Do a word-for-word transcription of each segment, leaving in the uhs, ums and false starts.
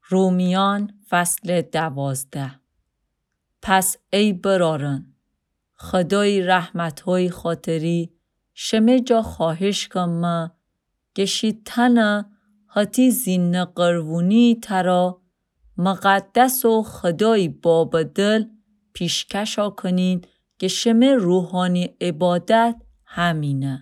رومیان فصل دوازده. پس ای برارن خدای رحمت های خاطری شمه جا خواهش کم گشید تنه حتی زین قرونی ترا مقدس و خدای باب دل پیشکشا کنین که شمه روحانی عبادت همینه.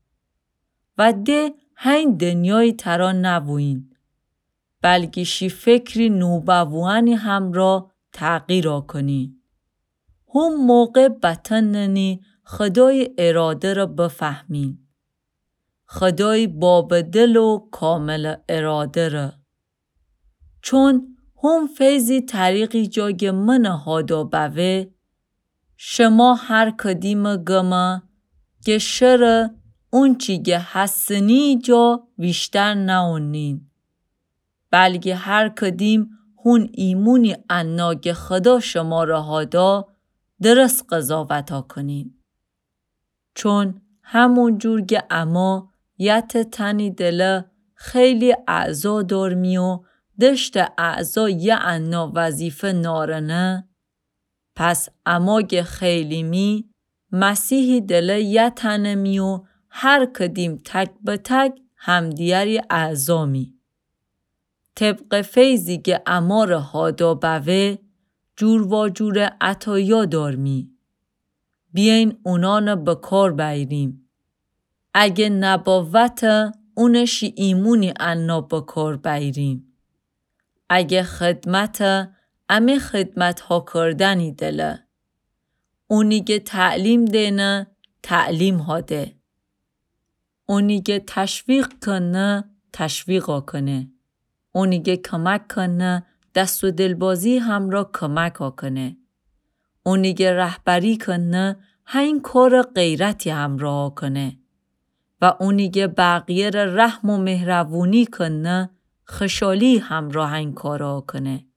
و ده هین دنیای ترا نبوین بلکه شی فکری نوبوانی هم را تغییر کنین. هم موقع بطننی خدای اراده را بفهمین. خدای باب دل و کامل اراده را. چون هم فیزی طریقی جاگ من هادا بوه شما هر کدیم گمه که شر اون چیگه حسنی جا بیشتر نونین. بلکه هر کدیم هون ایمونی اناگ خدا شما را هادا درست قضاوتا کنین. چون همون جورگه اما یت تنی دل خیلی اعضا دارمی و دشت اعضا یه انا وظیفه نارنه پس اماگ خیلی می مسیحی دل یه تنمی و هر کدیم تک به تک همدیاری اعضا می. طبق فیزی که امار هادا بوه جور و جور عطایا دارمی. بیاین اونان بکار بیریم. اگه نباوت اونشی ایمونی انا بکار بیریم. اگه خدمت امی خدمت ها کردنی دله. اونی که تعلیم دینه تعلیم ها ده. اونی که تشویق کنه تشویق کنه. اونی که کمک کنه دست و دلبازی هم را کمک کنه. اونی که رهبری کنه این کار غیرتی هم را کنه. و اونی که بقیه رحم و مهربونی کنه خشالی هم را این کارا کنه.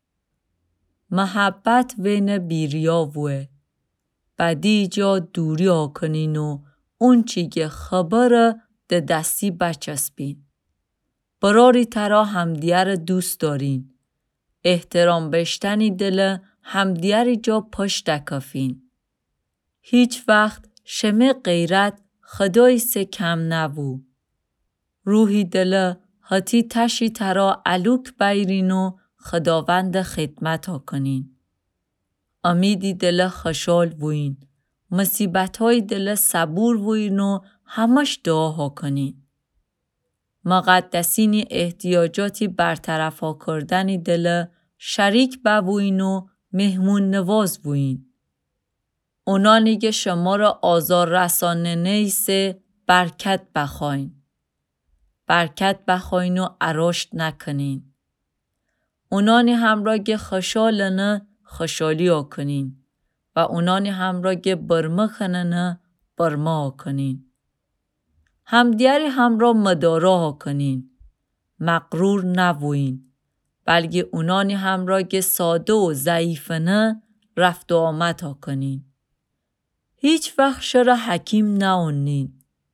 محبت وین بیریا وه. بدی جا دوریا کنین و اون چی که خبر ده دستی بچسبین. براری ترا همدیار دوست دارین. احترام بشتنی دل همدیاری جا پشت کفین. هیچ وقت شمه غیرت خدای سه کم نبو. روحی دل حتی تشی ترا علوک بیرین و خداوند خدمت ها کنین. امیدی دل خشال بوین. مصیبت های دل صبور بوین و همش دعاها کنین. مقدسینی احتیاجاتی برطرف ها کردنی دل شریک ببوین و مهمون نواز بوین. اونانی که شما را آزار رسانه نیسته برکت بخواین. برکت بخواین و عراشت نکنین. اونانی هم را که خشالنه خشالی ها کنین. و اونانی هم را که برمه کننه برمه ها کنین. همدیاری هم را مدارا ها کنین. مغرور نبوین. بلکه اونانی هم را که ساده و ضعیفنه رفت و آمد ها کنین. هیچ وقت شر حکیم نونین.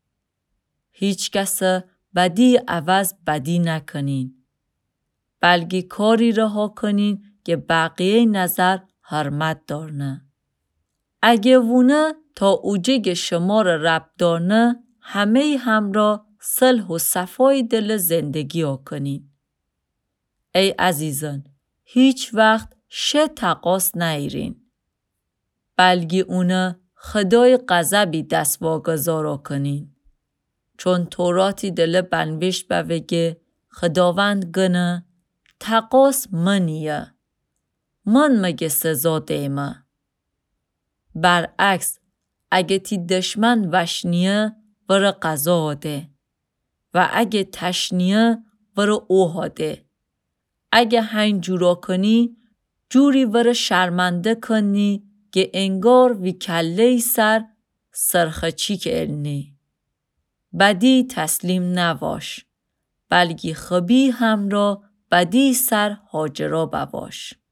هیچ کس بدی عوض بدی نکنین. بلکه کاری رها کنین که بقیه نظر حرمت دارنه. اگه وونه تا اوجه شما را رب دارنه همه هم را صلح و صفای دل زندگی ها کنین. ای عزیزان هیچ وقت شه تقاس نیرین. بلکه اونه خدای غضبی دست واگذارا کنین. چون توراتی دل بنوشت بوگه خداوند گنه تقاس منیه. من مگه سزا دیمه. برعکس اگه تی دشمن وشنیه ور قضا ده. و اگه تشنیه ور اوها ده. اگه هین جورا کنی جوری ور شرمنده کنی که انگار وی کله سر سرخچی که النی. بدی تسلیم نباش. بلکه خبی هم را بدی سر حاجرا بباش.